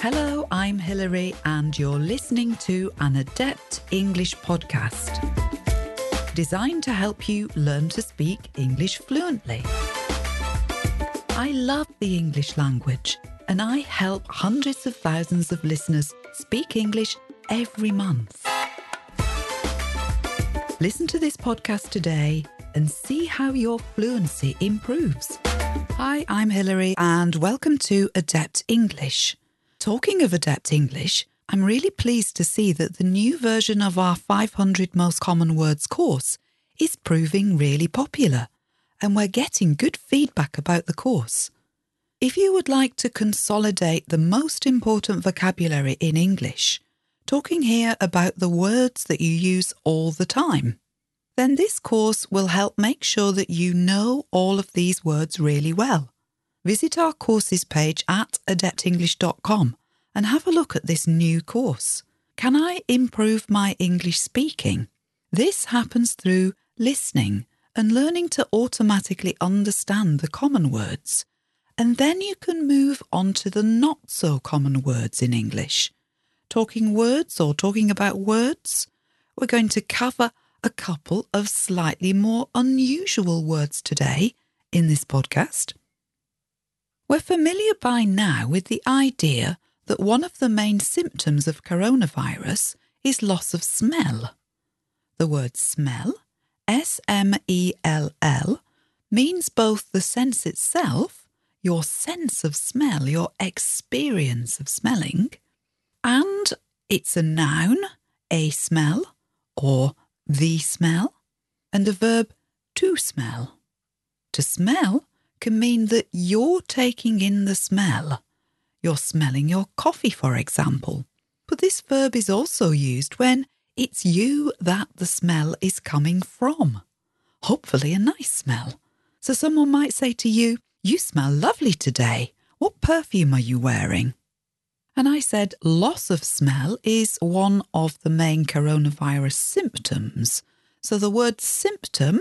Hello, I'm Hilary and you're listening to an Adept English podcast designed to help you learn to speak English fluently. I love the English language and I help hundreds of thousands of listeners speak English every month. Listen to this podcast today and see how your fluency improves. Hi, I'm Hilary and welcome to Adept English. Talking of Adept English, I'm really pleased to see that the new version of our 500 Most Common Words course is proving really popular, and we're getting good feedback about the course. If you would like to consolidate the most important vocabulary in English, talking here about the words that you use all the time, then this course will help make sure that you know all of these words really well. Visit our courses page at adeptenglish.com and have a look at this new course. Can I improve my English speaking? This happens through listening and learning to automatically understand the common words. And then you can move on to the not so common words in English. Talking words or talking about words, we're going to cover a couple of slightly more unusual words today in this podcast. We're familiar by now with the idea that one of the main symptoms of coronavirus is loss of smell. The word smell, S-M-E-L-L, means both the sense itself, your sense of smell, your experience of smelling, and it's a noun, a smell, or the smell, and a verb, to smell. To smell can mean that you're taking in the smell. You're smelling your coffee, for example. But this verb is also used when it's you that the smell is coming from. Hopefully a nice smell. So someone might say to you, "You smell lovely today. What perfume are you wearing?" And I said loss of smell is one of the main coronavirus symptoms. So the word symptom,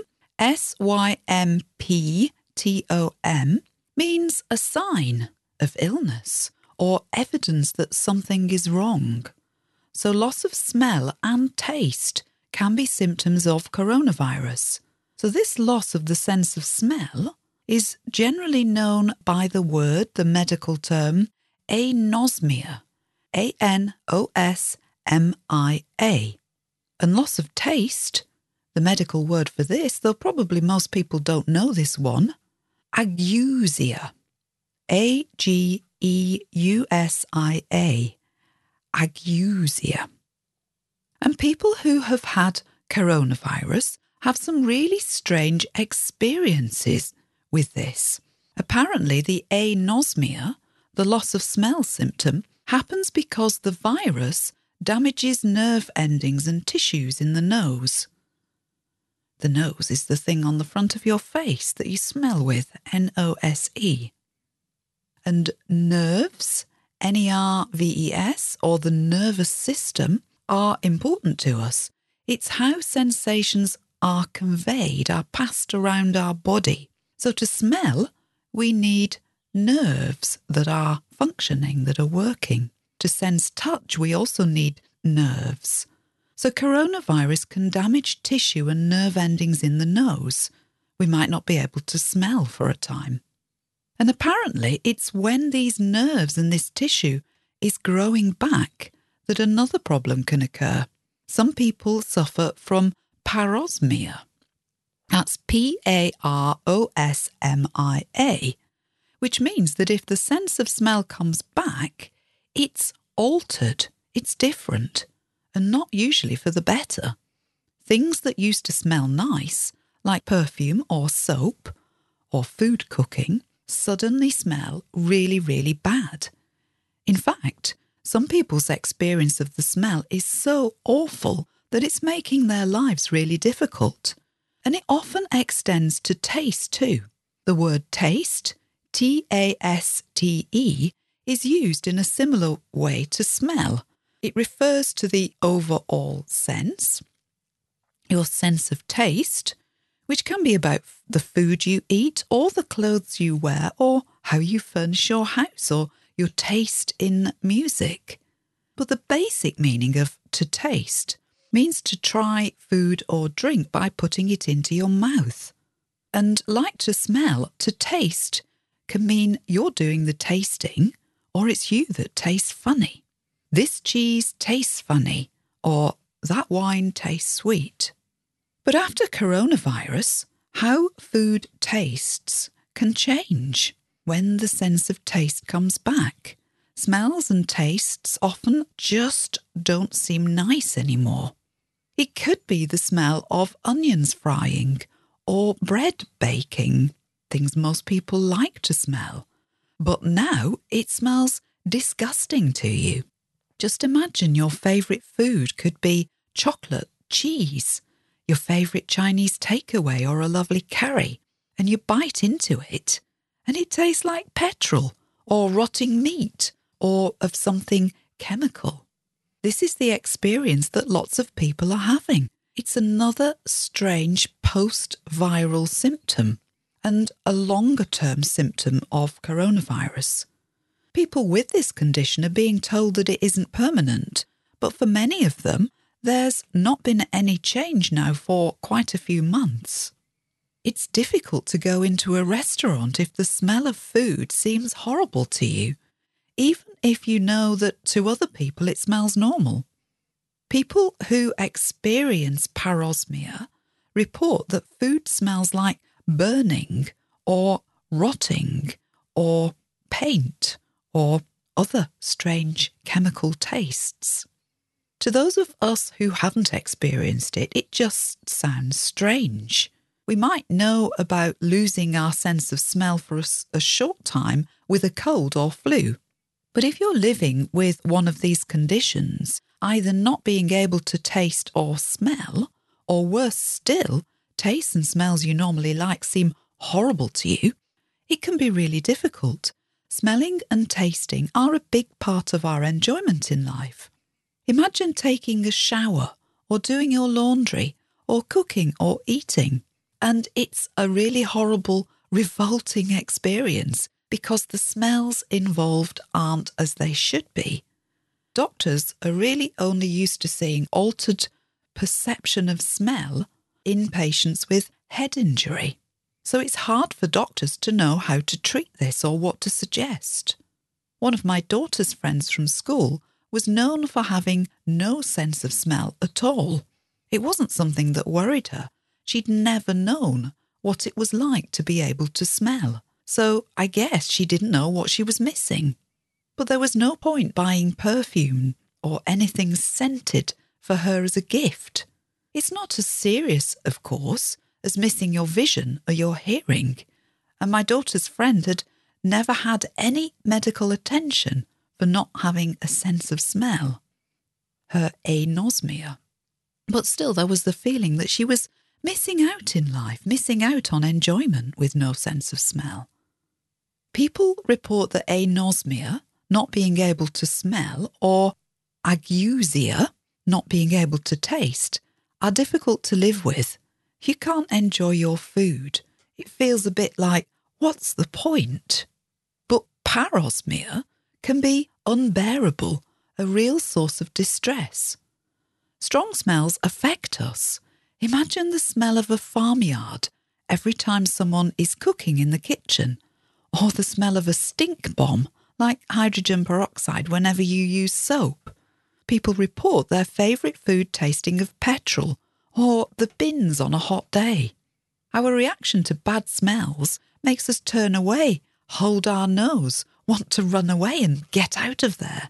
S-Y-M-P-T-O-M, means a sign of illness or evidence that something is wrong. So loss of smell and taste can be symptoms of coronavirus. So this loss of the sense of smell is generally known by the medical term, anosmia, A-N-O-S-M-I-A. And loss of taste, the medical word for this, though probably most people don't know this one, ageusia, A-G-E-U-S-I-A, ageusia. And people who have had coronavirus have some really strange experiences with this. Apparently, the anosmia, the loss of smell symptom, happens because the virus damages nerve endings and tissues in the nose. The nose is the thing on the front of your face that you smell with, N-O-S-E. And nerves, N-E-R-V-E-S, or the nervous system, are important to us. It's how sensations are conveyed, are passed around our body. So to smell, we need nerves that are functioning, that are working. To sense touch, we also need nerves. So coronavirus can damage tissue and nerve endings in the nose. We might not be able to smell for a time. And apparently it's when these nerves and this tissue is growing back that another problem can occur. Some people suffer from parosmia. That's P-A-R-O-S-M-I-A, which means that if the sense of smell comes back, it's altered, it's different, and not usually for the better. Things that used to smell nice, like perfume or soap or food cooking, suddenly smell really, really bad. In fact, some people's experience of the smell is so awful that it's making their lives really difficult. And it often extends to taste too. The word taste, T-A-S-T-E, is used in a similar way to smell. It refers to the overall sense, your sense of taste, which can be about the food you eat or the clothes you wear or how you furnish your house or your taste in music. But the basic meaning of to taste means to try food or drink by putting it into your mouth. And like to smell, to taste can mean you're doing the tasting or it's you that tastes funny. This cheese tastes funny, or that wine tastes sweet. But after coronavirus, how food tastes can change when the sense of taste comes back. Smells and tastes often just don't seem nice anymore. It could be the smell of onions frying or bread baking, things most people like to smell. But now it smells disgusting to you. Just imagine your favourite food could be chocolate, cheese, your favourite Chinese takeaway or a lovely curry, and you bite into it and it tastes like petrol or rotting meat or of something chemical. This is the experience that lots of people are having. It's another strange post-viral symptom and a longer-term symptom of coronavirus. People with this condition are being told that it isn't permanent, but for many of them, there's not been any change now for quite a few months. It's difficult to go into a restaurant if the smell of food seems horrible to you, even if you know that to other people it smells normal. People who experience parosmia report that food smells like burning or rotting or paint or other strange chemical tastes. To those of us who haven't experienced it, it just sounds strange. We might know about losing our sense of smell for a short time with a cold or flu. But if you're living with one of these conditions, either not being able to taste or smell, or worse still, tastes and smells you normally like seem horrible to you, it can be really difficult. Smelling and tasting are a big part of our enjoyment in life. Imagine taking a shower or doing your laundry or cooking or eating, and it's a really horrible, revolting experience because the smells involved aren't as they should be. Doctors are really only used to seeing altered perception of smell in patients with head injury. So it's hard for doctors to know how to treat this or what to suggest. One of my daughter's friends from school was known for having no sense of smell at all. It wasn't something that worried her. She'd never known what it was like to be able to smell. So I guess she didn't know what she was missing. But there was no point buying perfume or anything scented for her as a gift. It's not as serious, of course, as missing your vision or your hearing. And my daughter's friend had never had any medical attention for not having a sense of smell. Her anosmia. But still there was the feeling that she was missing out in life, missing out on enjoyment with no sense of smell. People report that anosmia, not being able to smell, or ageusia, not being able to taste, are difficult to live with. You can't enjoy your food. It feels a bit like, what's the point? But parosmia can be unbearable, a real source of distress. Strong smells affect us. Imagine the smell of a farmyard every time someone is cooking in the kitchen, or the smell of a stink bomb like hydrogen peroxide whenever you use soap. People report their favourite food tasting of petrol or the bins on a hot day. Our reaction to bad smells makes us turn away, hold our nose, want to run away and get out of there.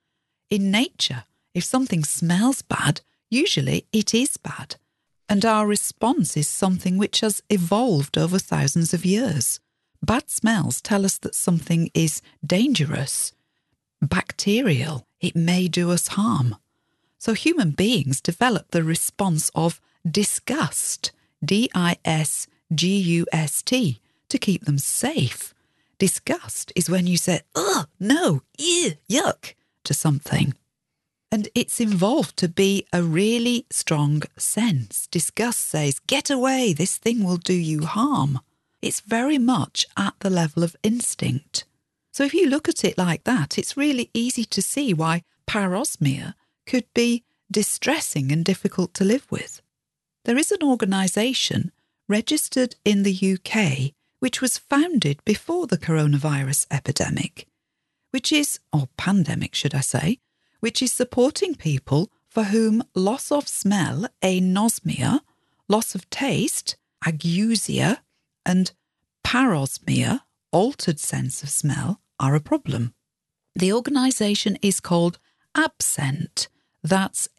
In nature, if something smells bad, usually it is bad, and our response is something which has evolved over thousands of years. Bad smells tell us that something is dangerous, bacterial, it may do us harm. So human beings develop the response of disgust, D-I-S-G-U-S-T, to keep them safe. Disgust is when you say, ugh, no, ew, yuck, to something. And it's involved to be a really strong sense. Disgust says, get away, this thing will do you harm. It's very much at the level of instinct. So if you look at it like that, it's really easy to see why parosmia could be distressing and difficult to live with. There is an organisation registered in the UK which was founded before the coronavirus epidemic, or pandemic should I say, which is supporting people for whom loss of smell, anosmia, loss of taste, ageusia, and parosmia, altered sense of smell, are a problem. The organisation is called Absent. That's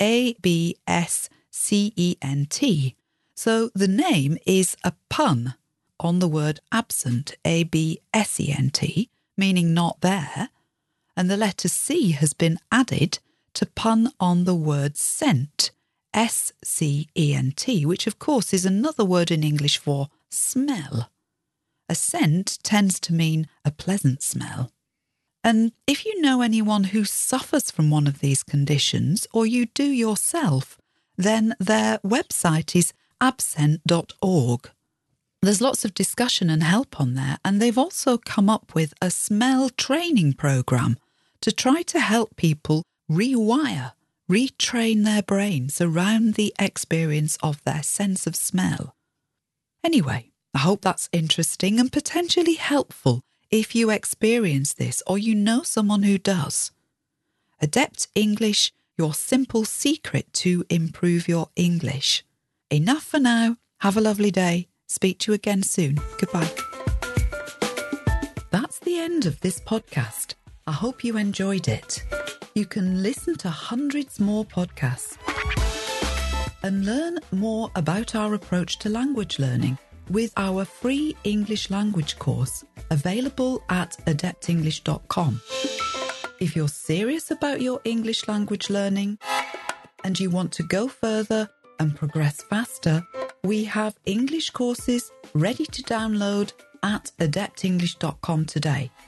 ABSCENT. So the name is a pun on the word absent, ABSENT, meaning not there, and the letter C has been added to pun on the word scent, SCENT, which of course is another word in English for smell. A scent tends to mean a pleasant smell. And if you know anyone who suffers from one of these conditions, or you do yourself, then their website is absent.org. There's lots of discussion and help on there, and they've also come up with a smell training programme to try to help people retrain their brains around the experience of their sense of smell. Anyway, I hope that's interesting and potentially helpful if you experience this or you know someone who does. Adept English, your simple secret to improve your English. Enough for now. Have a lovely day. Speak to you again soon. Goodbye. That's the end of this podcast. I hope you enjoyed it. You can listen to hundreds more podcasts and learn more about our approach to language learning with our free English language course available at adeptenglish.com. If you're serious about your English language learning and you want to go further and progress faster, we have English courses ready to download at adeptenglish.com today.